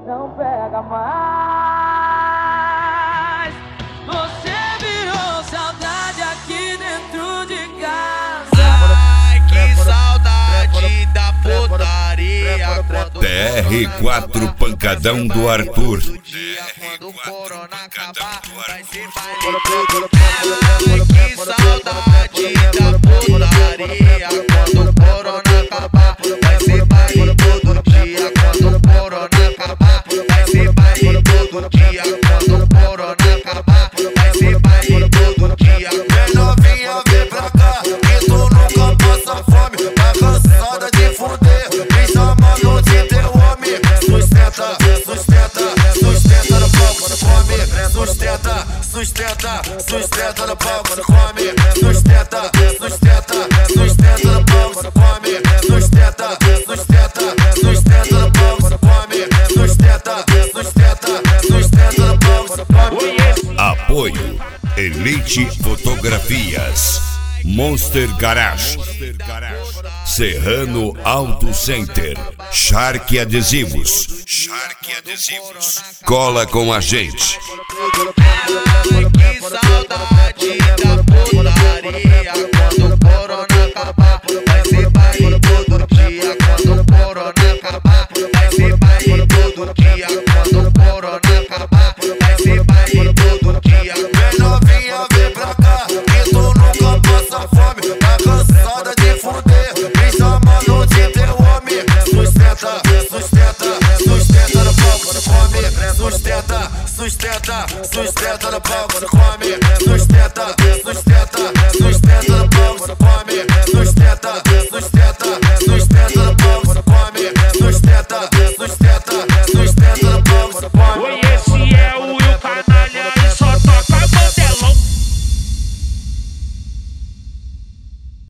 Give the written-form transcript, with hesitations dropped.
não pega mais. Você virou saudade aqui dentro de casa. Ai, que saudade da putaria. TR4 Pancadão do Arthur. Quando o corona acabar, vai ser baile. Ai, que saudade da putaria. Quando o corona acabar, vai ser baile todo dia. Quando o corona acabar, vai ser baile todo dia. Quando o corona acabar, vai ser baile todo dia. Vem novinha, vem pra cá, que tu nunca passa fome. Tá cansada de fuder, me chamando de teu homem. Sustenta, sustenta, sustenta no palco, se come. Sustenta, sustenta, sustenta no palco, se come. Sustenta, sustenta, sustenta no palco, se come. Sustenta, sustenta, sustenta no palco, se come. Sustenta, sustenta, sustenta no palco, se come. Apoio Elite Fotografias, Monster Garage, Serrano Auto Center, Shark Adesivos, Cola com a gente. Ai, que saudade da putaria. Quando o corona acabar, vai ser baile